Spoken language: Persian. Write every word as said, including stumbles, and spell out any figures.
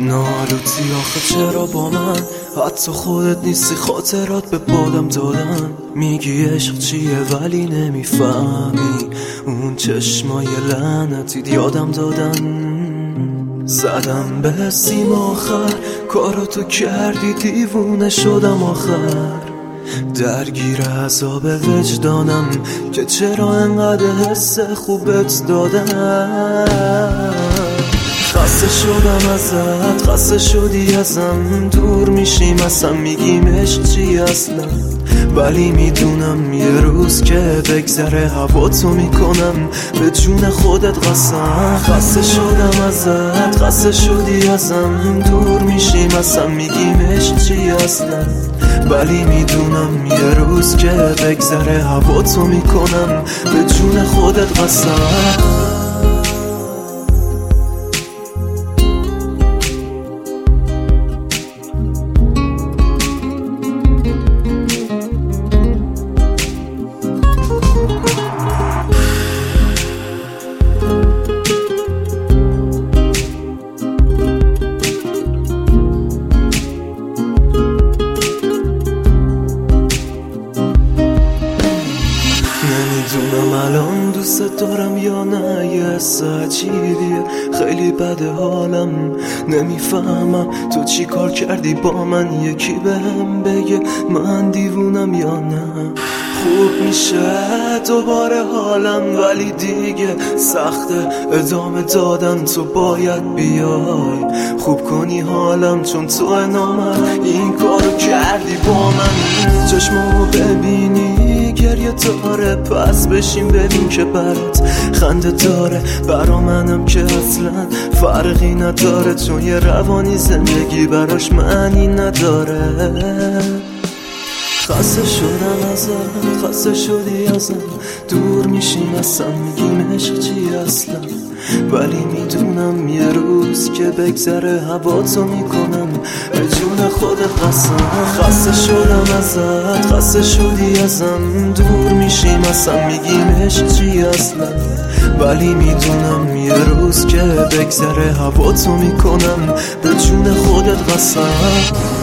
نالوتی آخه چرا با من؟ حتی خودت نیستی خاطرات به بادم دادن. میگی عشق چیه ولی نمیفهمی، اون چشمای لعنتیت یادم دادن. زدم به سیم آخر، کاراتو کردی دیوونه شدم آخر. درگیر عذاب وجدانم که چرا انقدر حس خوبت دادم. خسته شدم ازت، خسته شدی ازم، دور میشیم اصلا میگیم عشق چی اصلا. ولی میدونم یه روز که بگذره هواتو میکنم به جون خودت قسم. خسته شدم ازت، خسته شدی ازم، دور میشیم اصلا میگیم عشق چی اصلا. ولی میدونم یه روز که بگذره هواتو میکنم به جون خودت قسم. نمیدونم الان دوست دارم یا نه، یه حس عجیبیه خیلی بده حالم. نمیفهمم تو چی کار کردی با من، یکی بهم بگه من دیوونم یا نه. خوب میشه دوباره حالم ولی دیگه سخته ادامه دادن، تو باید بیای خوب کنی حالم، چون تو نامم این کارو کردی با من. چشمامو ببینی گریه داره، پس بشین ببین که برات خنده داره. برا منم که اصلا فرقی نداره، چون یه روانی زندگی براش معنی نداره. خسته شدم ازم، خسته شدی ازم، دور میشیم اصلا میگیم عشق چی اصلا. ولی میدونم یه روز که بگذره هواتو میکنم به جون خودت قسم. خسته شدم ازت، خسته شدی ازم، دور میشیم اصلا میگیم عشق چی اصلا. ولی میدونم یه روز که بگذره هواتو میکنم به جون خودت قسم.